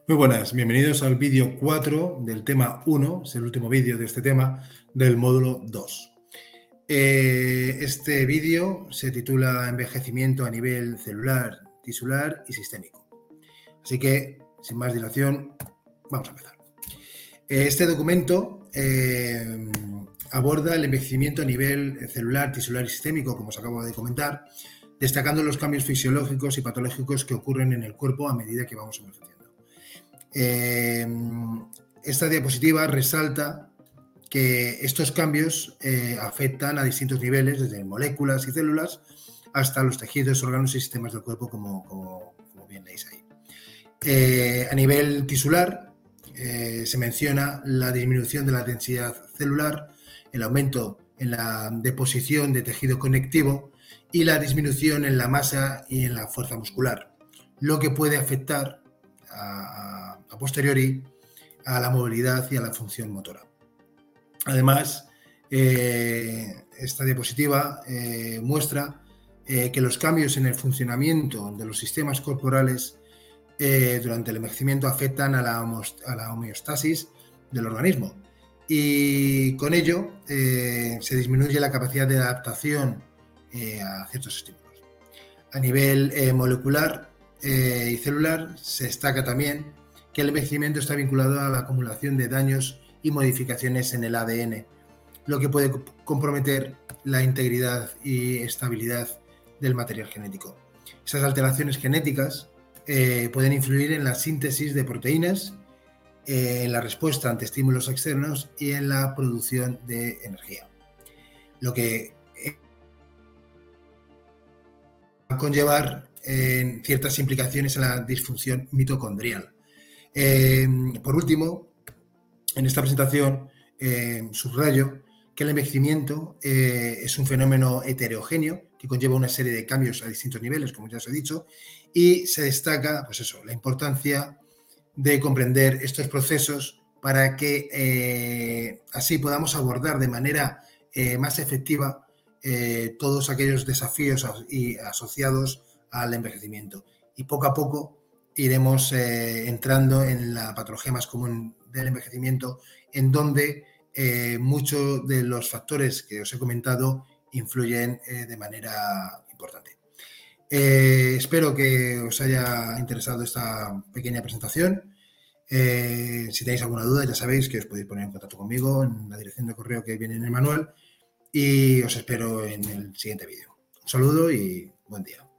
Muy buenas, bienvenidos al vídeo 4 del tema 1, es el último vídeo de este tema del módulo 2. Este vídeo se titula Envejecimiento a nivel celular, tisular y sistémico. Así que, sin más dilación, vamos a empezar. Este documento aborda el envejecimiento a nivel celular, tisular y sistémico, como os acabo de comentar, destacando los cambios fisiológicos y patológicos que ocurren en el cuerpo a medida que vamos envejeciendo. Esta diapositiva resalta que estos cambios afectan a distintos niveles, desde moléculas y células hasta los tejidos, órganos y sistemas del cuerpo, como bien veis ahí. A nivel tisular, se menciona la disminución de la densidad celular, el aumento en la deposición de tejido conectivo y la disminución en la masa y en la fuerza muscular, lo que puede afectar a posteriori a la movilidad y a la función motora. Además, esta diapositiva muestra que los cambios en el funcionamiento de los sistemas corporales durante el envejecimiento afectan a la homeostasis del organismo y con ello se disminuye la capacidad de adaptación a ciertos estímulos. A nivel molecular y celular se destaca también que el envejecimiento está vinculado a la acumulación de daños y modificaciones en el ADN, lo que puede comprometer la integridad y estabilidad del material genético. Esas alteraciones genéticas pueden influir en la síntesis de proteínas, en la respuesta ante estímulos externos y en la producción de energía, lo que va a conllevar ciertas implicaciones en la disfunción mitocondrial. Por último, en esta presentación subrayo que el envejecimiento es un fenómeno heterogéneo que conlleva una serie de cambios a distintos niveles, como ya os he dicho, y se destaca, pues eso, la importancia de comprender estos procesos para que así podamos abordar de manera más efectiva todos aquellos desafíos asociados al envejecimiento. Y poco a poco iremos entrando en la patología más común del envejecimiento, en donde muchos de los factores que os he comentado influyen de manera importante. Espero que os haya interesado esta pequeña presentación. Si tenéis alguna duda, ya sabéis que os podéis poner en contacto conmigo en la dirección de correo que viene en el manual y os espero en el siguiente vídeo. Un saludo y buen día.